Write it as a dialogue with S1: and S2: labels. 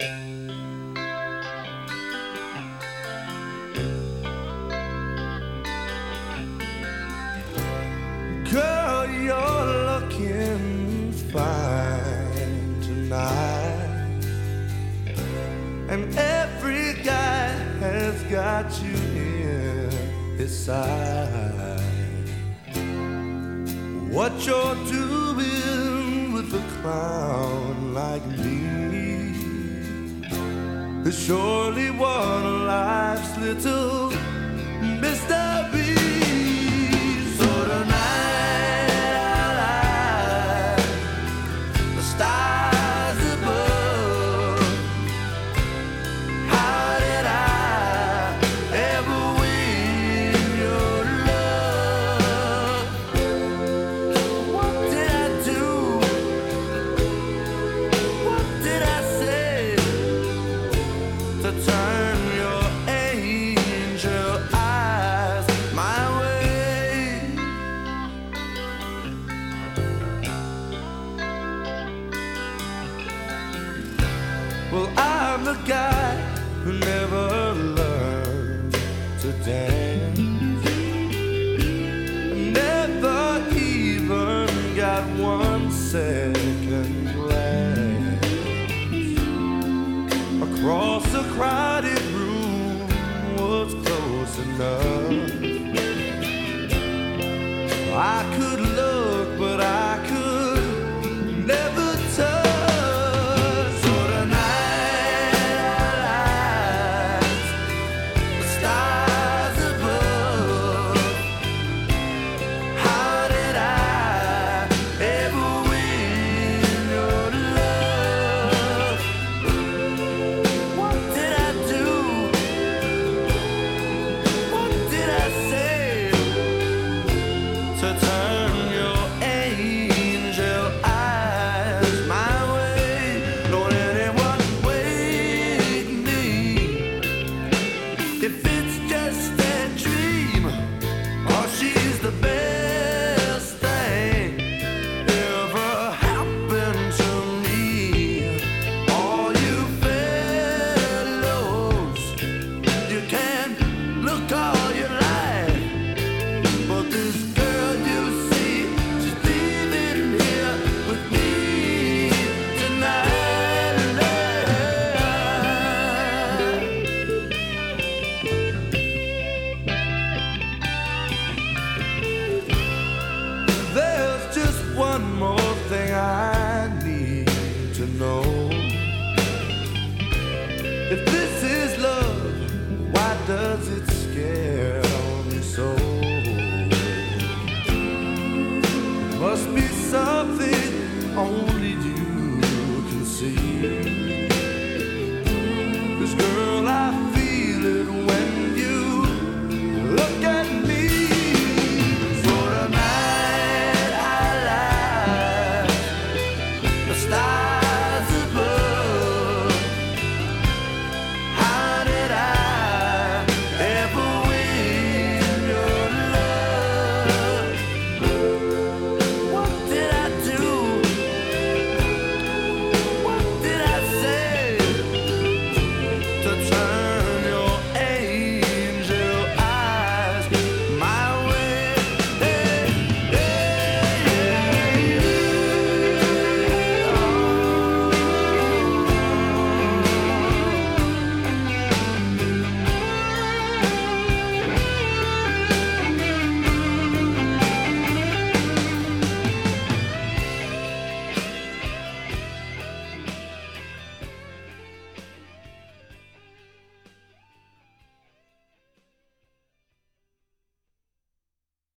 S1: Girl, you're looking fine tonight, and every guy has got you in his sight. What you're doing with a clown like me is surely one of life's little mysteries. So tonight I'll light the stars above. How did I ever win your love? What did I do? What did I say to turn your angel eyes my way? Well, I'm the guy who never learned to dance, never even got one second glance across a crowded room was close enough. I could look, but I could never touch. So tonight I'll light the stars above. How did I ever win your love? What did I do? What did I say to turn your angel eyes my way? Don't anyone wake me if it's just a dream, or she's the best thing ever happened to me. All you fellows, you can look all you like, but this girl you see, she's leaving here with me tonight. There's just one more thing I need to know. If this